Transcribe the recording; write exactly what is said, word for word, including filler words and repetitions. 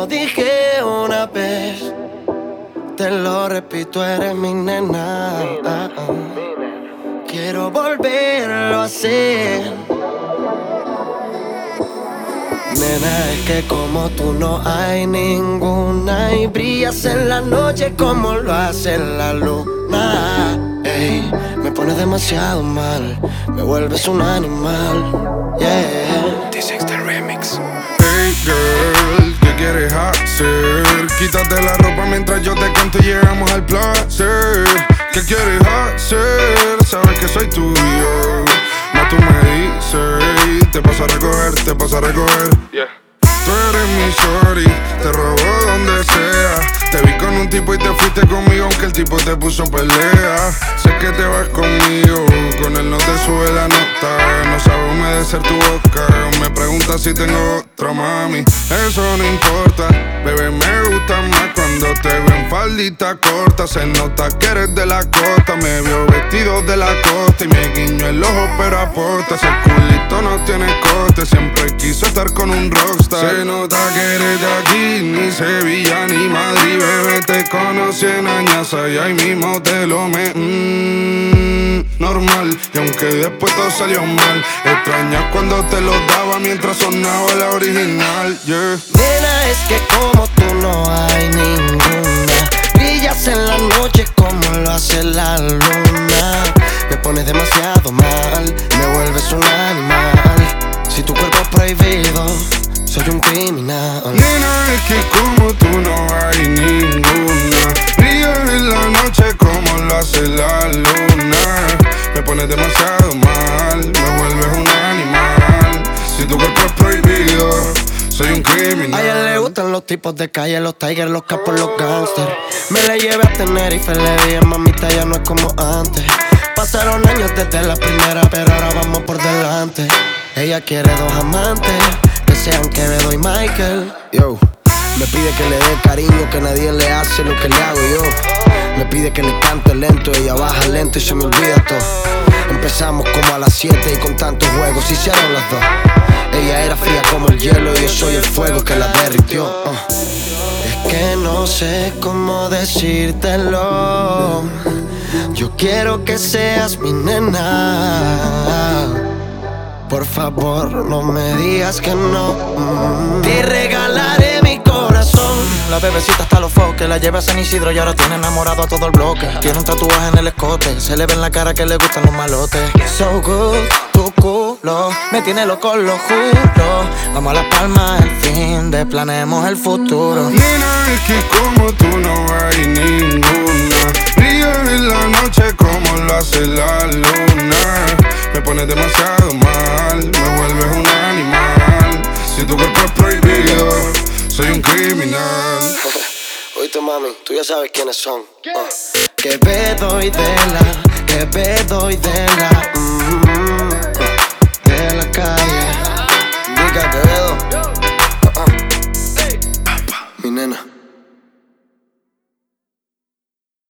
dije una vez, te lo repito, eres mi nena. Ah, ah. Quiero volverlo a hacer. Nena, es que como tú no hay ninguna, y brillas en la noche como lo hace la luna. Ey, me pones demasiado mal, me vuelves un animal. Yeah. This is the remix. Hey girl, ¿qué quieres hacer? Quítate la ropa mientras yo te canto y llegamos al placer. ¿Qué quieres hacer? Sabes que soy tuyo, más tú me dices. Te paso a recoger, te paso a recoger. Yeah. Tú eres mi shorty, te robo donde sea. Te vi con un tipo y te fuiste conmigo, aunque el tipo te puso pelea. Sé que te vas conmigo, con él no te sube la nota. No sabe humedecer tu boca, me preguntas si tengo otra, mami. Eso no importa, bebé, me gusta más cuando te veo en faldita corta. Se nota que eres de la costa, me vio vestido de la costa y me guiño el ojo pero aporta. Si el culito no tiene coste, siempre quiso estar con un rockstar. Se nota que eres de aquí, ni Sevilla ni Madrid. Bebé, te conocí en Añaza y ahí mismo te lo me... Mmm, normal, y aunque después todo salió mal, extrañas cuando te lo daba mientras sonaba la original, yeah. Nena, es que como tú no hay ninguna, brillas en la noche como lo hace la luna. Me pones demasiado mal, me vuelves un animal. Si tu cuerpo es prohibido, soy un criminal. Nena, es que como tú no hay ninguna, brillas en la noche como lo hace la luna. Me pones demasiado mal, me vuelves un animal. Si tu cuerpo es prohibido, soy un criminal. A ella le gustan los tipos de calle, los tigers, los capos, los gangsters. Me la llevé a Tenerife, le dije, mamita, ya no es como antes. Pasaron años desde la primera, pero ahora vamos por delante. Ella quiere dos amantes, que sean Quevedo y Michael. Yo, me pide que le dé cariño, que nadie le hace lo que le hago yo. Me pide que le cante lento, ella baja lento y se me olvida todo. Empezamos como a las siete y con tantos juegos hicieron las dos. Ella era fría como el hielo y yo soy el fuego que la derritió. uh. Es que no sé cómo decírtelo. Yo quiero que seas mi nena. Por favor, no me digas que no. mm. Te regalaré mi corazón. La bebecita está a los foques, la lleva a San Isidro y ahora tiene enamorado a todo el bloque. Tiene un tatuaje en el escote, se le ve en la cara que le gustan los malotes. So good, tu culo, me tiene loco, lo juro. Vamos a Las Palmas el fin de, planeemos el futuro. Nena, es que como tú no hay ninguna, brillas en la noche como lo hace la luna. Me pones demasiado mal, me vuelves un animal. Si tu cuerpo es prohibido, soy un criminal. Oíste, mami, tú ya sabes quiénes son. uh. Que Quevedo y de la, Quevedo y de la. mm.